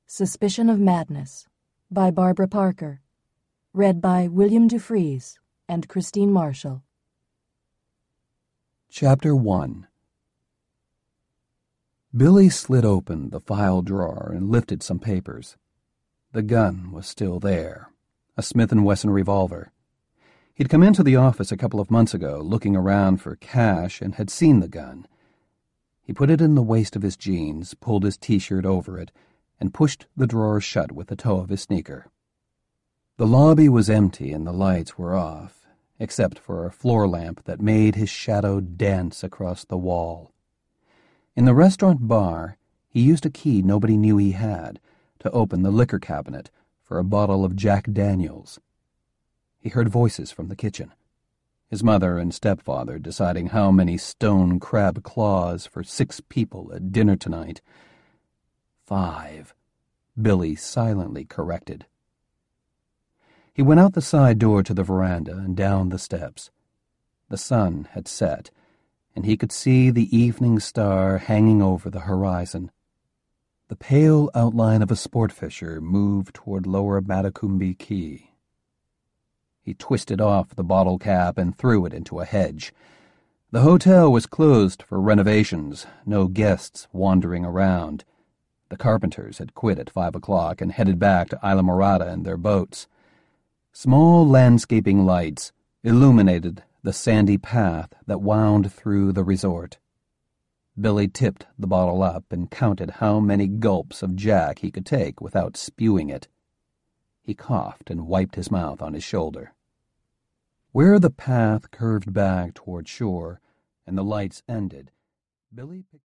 Suspicion of Madness by Barbara Parker. Read by William Dufries and Christine Marshall. Chapter 1. Billy slid open the file drawer and lifted some papers. The gun was still there, a Smith & Wesson revolver. He'd come into the office a couple of months ago looking around for cash and had seen the gun. He put it in the waist of his jeans, pulled his T-shirt over it, and pushed the drawer shut with the toe of his sneaker. The lobby was empty and the lights were off, except for a floor lamp that made his shadow dance across the wall. In the restaurant bar, he used a key nobody knew he had to open the liquor cabinet for a bottle of Jack Daniels. He heard voices from the kitchen. His mother and stepfather deciding how many stone crab claws for 6 people at dinner tonight. 5, Billy silently corrected. He went out the side door to the veranda and down the steps. The sun had set, and he could see the evening star hanging over the horizon. The pale outline of a sport fisher moved toward Lower Matacumbi Key. He twisted off the bottle cap and threw it into a hedge. The hotel was closed for renovations, no guests wandering around. The carpenters had quit at 5 o'clock and headed back to Islamorada in their boats. Small landscaping lights illuminated the sandy path that wound through the resort. Billy tipped the bottle up and counted how many gulps of Jack he could take without spewing it. He coughed and wiped his mouth on his shoulder. Where the path curved back toward shore and the lights ended, Billy picked